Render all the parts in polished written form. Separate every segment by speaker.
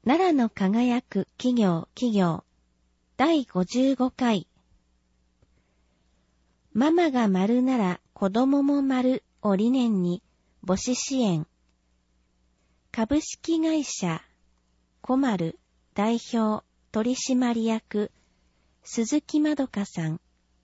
Speaker 1: 奈良の輝く企業第55回ママが丸なら子供も丸を理念に母子支援株式会社コマル代表取締役鈴木まどかさん。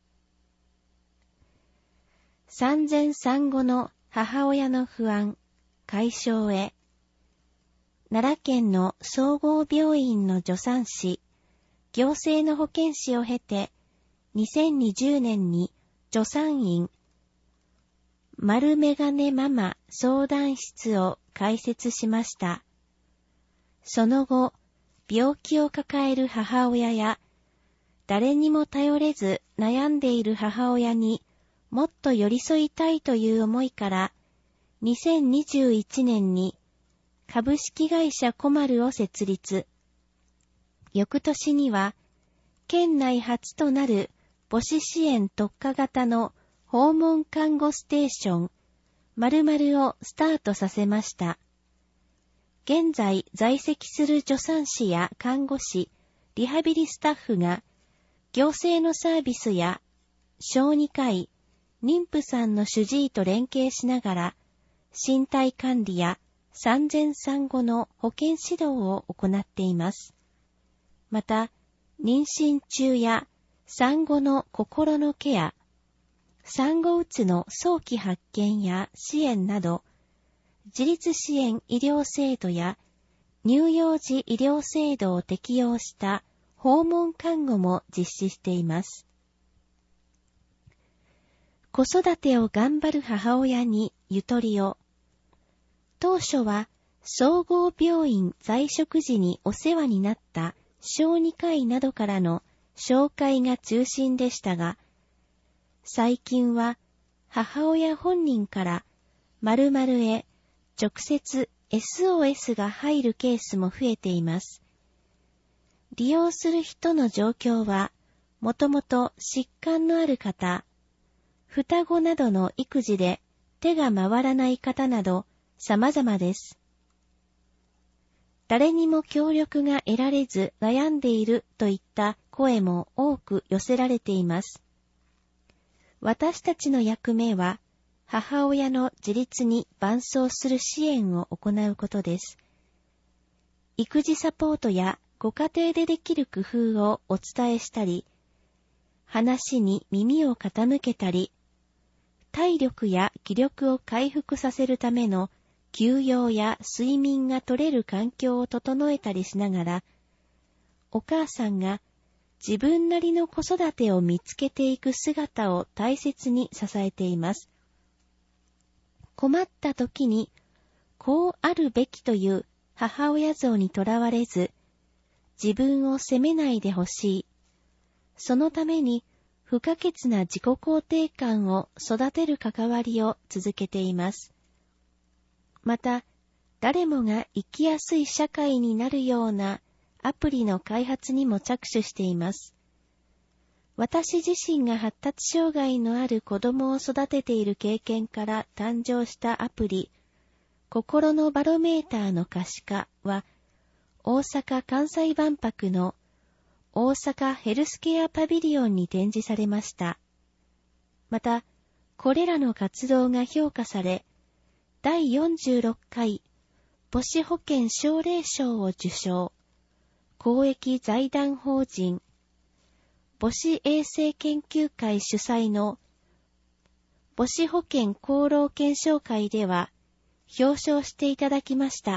Speaker 1: 産前産後の母親の不安解消へ。奈良県の総合病院の助産師、行政の保健師を経て、2020年に助産院、丸メガネママ相談室を開設しました。その後、病気を抱える母親や、誰にも頼れず悩んでいる母親にもっと寄り添いたいという思いから、2021年に株式会社コマルを設立。翌年には、県内初となる母子支援特化型の訪問看護ステーション、〇〇をスタートさせました。現在在籍する助産師や看護師、リハビリスタッフが、行政のサービスや小児科医、妊婦さんの主治医と連携しながら、身体管理や産前産後の保健指導を行っています。また、妊娠中や産後の心のケア、産後うつの早期発見や支援など、自立支援医療制度や乳幼児医療制度を適用した訪問看護も実施しています。子育てを頑張る母親にゆとりを。当初は総合病院在職時にお世話になった小児科医などからの紹介が中心でしたが、最近は母親本人から〇〇へ直接 SOS が入るケースも増えています。利用する人の状況は、もともと疾患のある方、双子などの育児で手が回らない方など様々です。誰にも協力が得られず悩んでいるといった声も多く寄せられています。私たちの役目は、母親の自立に伴走する支援を行うことです。育児サポートやご家庭でできる工夫をお伝えしたり、話に耳を傾けたり、体力や気力を回復させるための休養や睡眠が取れる環境を整えたりしながら、お母さんが自分なりの子育てを見つけていく姿を大切に支えています。困った時に、こうあるべきという母親像にとらわれず、自分を責めないでほしい。そのために不可欠な自己肯定感を育てる関わりを続けています。また、誰もが生きやすい社会になるようなアプリの開発にも着手しています。私自身が発達障害のある子供を育てている経験から誕生したアプリ、心のバロメーターの可視化は、大阪・関西万博の大阪ヘルスケアパビリオンに展示されました。また、これらの活動が評価され、第46回母子保健奨励賞を受賞、公益財団法人母子衛生研究会主催の母子保健功労検証会では表彰していただきました。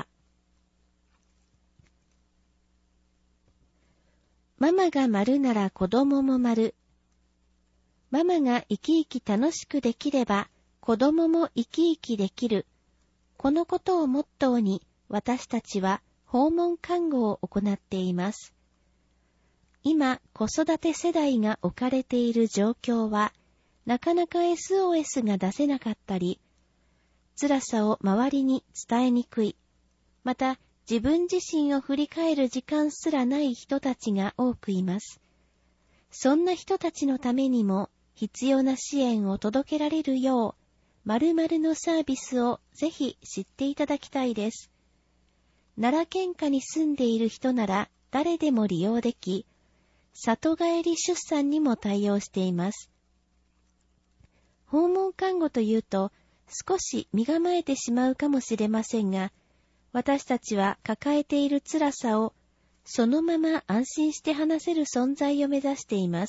Speaker 1: ママが丸なら子供も丸。ママが生き生き楽しくできれば子供も生き生きできる。このことをモットーに私たちは訪問看護を行っています。今、子育て世代が置かれている状況は、なかなか SOS が出せなかったり、辛さを周りに伝えにくい、また自分自身を振り返る時間すらない人たちが多くいます。そんな人たちのためにも必要な支援を届けられるよう、〇〇のサービスをぜひ知っていただきたいです。 奈良県下に住んでいる人なら誰でも利用でき、里帰り出産にも対応しています。訪問看護というと少し身構えてしまうかもしれませんが、私たちは抱えている辛さをそのまま安心して話せる存在を目指しています。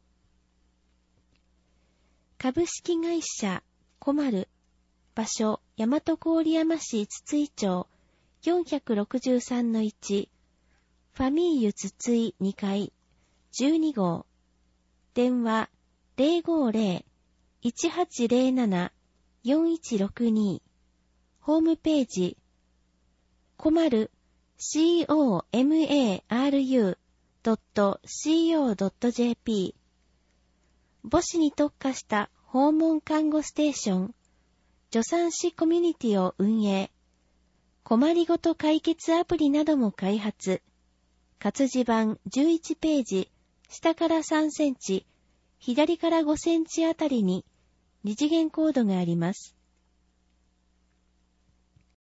Speaker 1: 株式会社コマル、場所大和郡山市筒井町 463-1、ファミーユ筒井2階12号、電話 050-1807-4162、ホームページコマル comaru.co.jp、 母子に特化した訪問看護ステーション、助産師コミュニティを運営、困りごと解決アプリなども開発、活字版11ページ、下から3センチ、左から5センチあたりに二次元コードがあります。